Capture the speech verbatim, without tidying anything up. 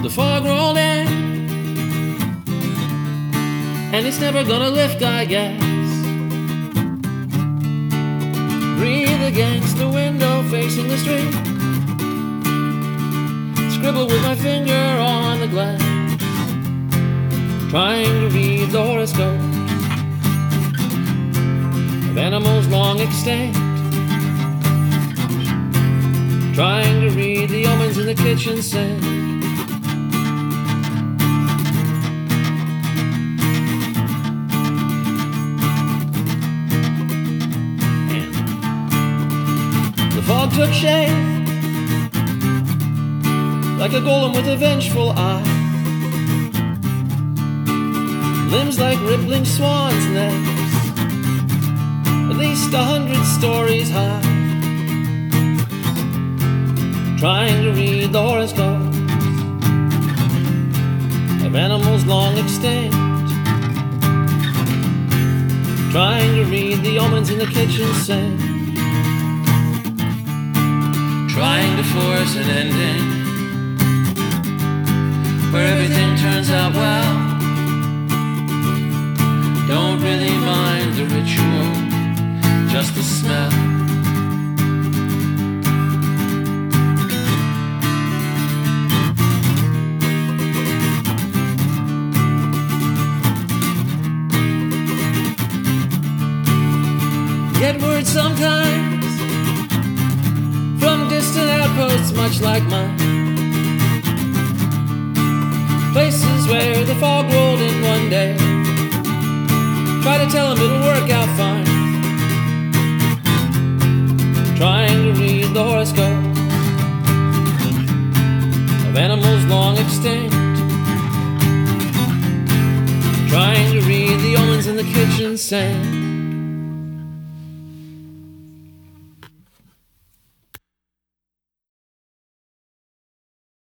The fog rolled in, and it's never gonna lift, I guess. Breathe against the window facing the street. Scribble with my finger on the glass, trying to read the horoscope of animals long extinct. Trying to read the omens in the kitchen sink. The fog took shape like a golem with a vengeful eye, limbs like rippling swans' necks, at least a hundred stories high. Trying to read the horoscopes of animals long extinct. Trying to read the omens in the kitchen sink. Trying to force an ending where everything turns out well. Don't really mind the ritual, just the smell. Get word sometimes from distant outposts much like mine, places where the fog rolled in one day. Try to tell them it'll work out fine. Trying to read the horoscope of animals long extinct. Trying to read the omens in the kitchen sink.